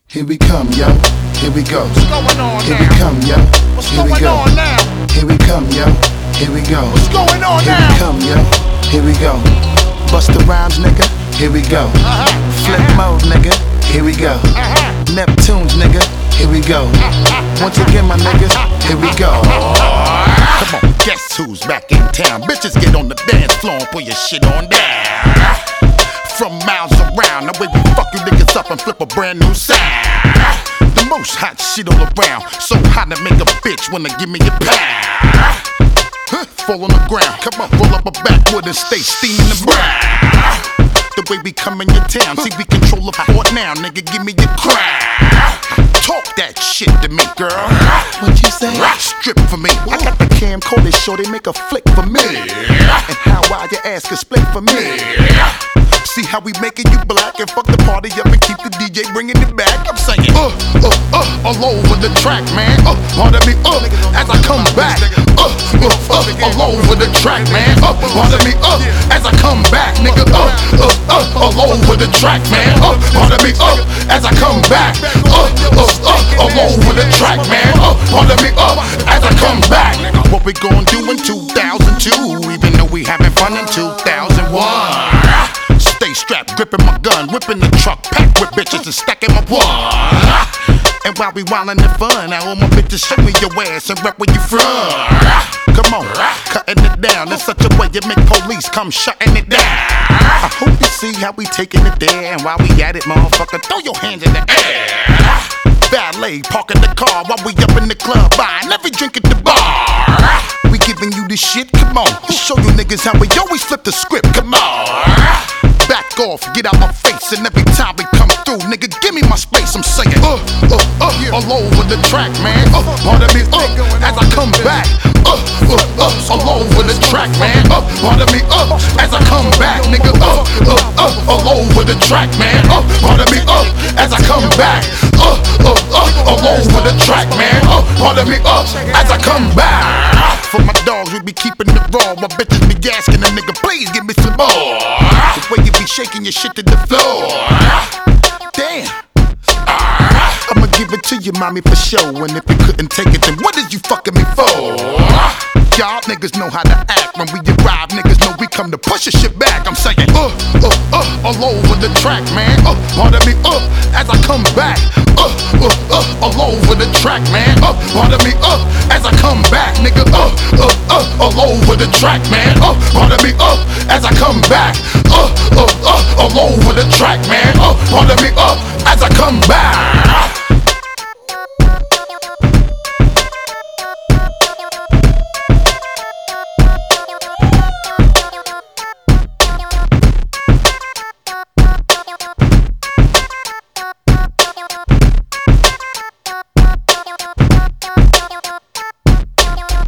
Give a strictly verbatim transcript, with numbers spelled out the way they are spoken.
Here we come, yo. Here we go. What's going on Here now? we come, yo. What's Here we going go. on now? Here we come, yo. Here we go. What's going on Here now? we come, yo. Here we go. Busta Rhymes, nigga. Here we go. Uh-huh. Flip uh-huh. mode, nigga. Here we go. Uh-huh. Neptunes, nigga. Here we go. Once again, my niggas. Here we go. Come on, guess who's back in town? Bitches get on the dance floor and put your shit on down. From miles around, the way we fuck you niggas up and flip a brand new sound. The most hot shit all around, so hot to make a bitch wanna give me a pound. Huh, fall on the ground, come on, roll up a backwood and stay steaming the brown. The way we come in your town, see we control the fort now, nigga, give me your crown. Talk that shit to me, girl. What you say? Strip for me. I got the camcorder, show they make a flick for me. And how wild your ass can split for me. See how we making you black and fuck the party up and keep the D J bringing it back. I'm saying, uh, uh, uh, all over the track, man. Uh, pardon me, uh, as I come back. Uh, uh, uh, all over the track, man. Uh, pardon me, uh, as I come back, nigga. Uh, uh, uh, all over the track, man. Uh, pardon me, uh, as I come back. Uh, uh, uh, all over the track, man. Uh, pardon me, uh, as I come back. What we gon' do in two thousand two, even though we having fun in two thousand one. Stay strapped, gripping my gun, whipping the truck, packed with bitches and stacking my one. And while we wildin' the fun, I want my bitches show me your ass and rep where you from. Come on, cutting it down in such a way you make police come shutting it down. I hope you see how we taking it there, and while we at it, motherfucker, throw your hands in the air. Valet, parking the car while we up in the club, buying every drink at the bar. We giving you this shit, come on, show you niggas how we always flip the script, come on. Back off, get out my face, and every time we come through, nigga, give me my space. I'm saying, uh, uh, uh, all over the track, man. Uh, pardon me, uh, as I come back. Uh, uh, uh, all over the track, man. Uh, pardon me, uh, as I come back, nigga. Uh, uh, uh, all over the track, man. Uh, pardon me, uh, as I come back. Uh, uh, uh, all over the track, man. Uh, pardon me, uh, as I come back. For my dogs, we be keeping it raw. My bitches be asking a nigga, please give me some more. The way you be shaking your shit to the floor. Damn. I'ma give it to you, mommy, for sure. And if you couldn't take it, then what is you fucking me for? Y'all niggas know how to act. When we arrive, niggas know we come to push your shit back. I'm saying, uh, uh, uh, all over the track, man. Uh, pardon me, uh, as I come back. Uh, uh, uh, all over the track, man. Uh, pardon me, uh, as I come back, nigga. Uh, uh, uh, all over the track, man. Uh, pardon me, uh, as I come back. Uh, uh, uh, all over the track, man. Uh, pardon me, uh, as I come back.